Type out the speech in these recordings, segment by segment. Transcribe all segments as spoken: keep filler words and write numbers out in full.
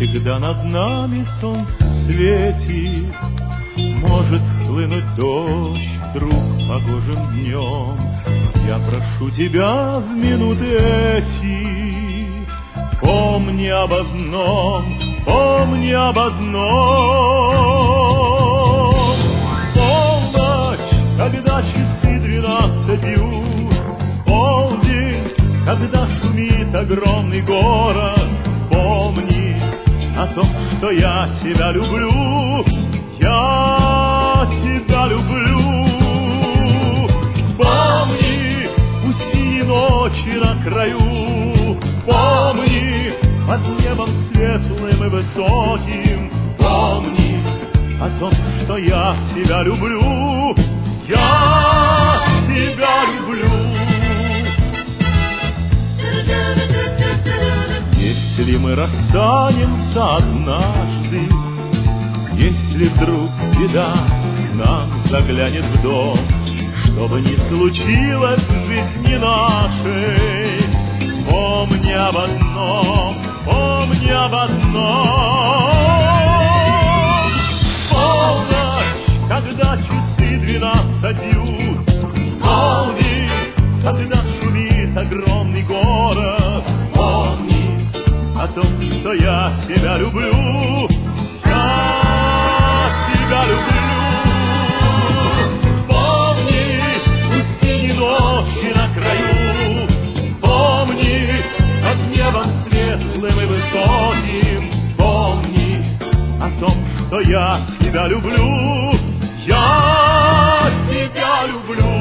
всегда над нами солнце светит. Может хлынуть дождь вдруг погожим днем. Я прошу тебя в минуты эти, помни об одном, помни об одном. Полночь, когда часы двенадцать бьют, полдень, когда шумит огромный город, помни о том, что я тебя люблю, я тебя люблю. Помни, пусти ночи на краю, помни, под небом светлым и высоким, помни о том, что я тебя люблю, я тебя люблю. Если мы расстанемся однажды, если вдруг беда к нам заглянет в дом, что бы ни случилось в жизни нашей, помни об одном, помни об одном. Полночь, когда часы двенадцать бьют, полдень, когда шумит огромный город, помни о том, что я тебя люблю, я тебя люблю. Помни, пусти ночи на краю, помни, под небом светлым и высоким, помни о том, что я тебя люблю, я тебя люблю.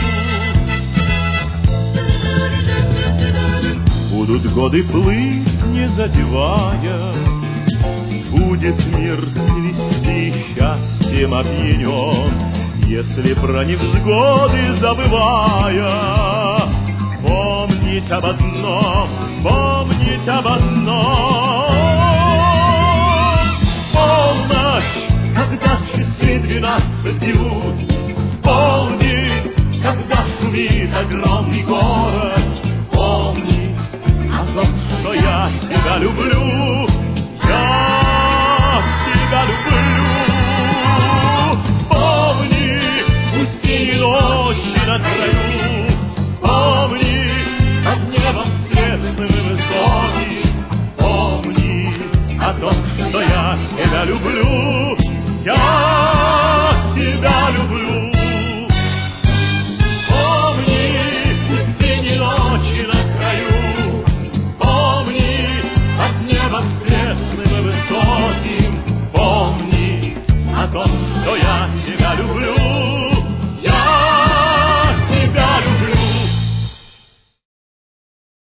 Будут годы плыть, не задевая, будет мир цвести счастьем опьянен, если про невзгоды забывая, помнить об одном, помнить об одном. Полночь, когда часы двенадцать бьют, полдень, когда шумит огромный город, помни о том, что я тебя люблю, я